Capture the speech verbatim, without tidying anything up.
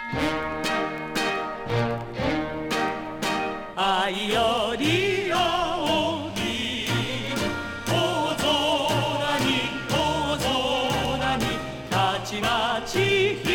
愛より青い大空に大空にたちまち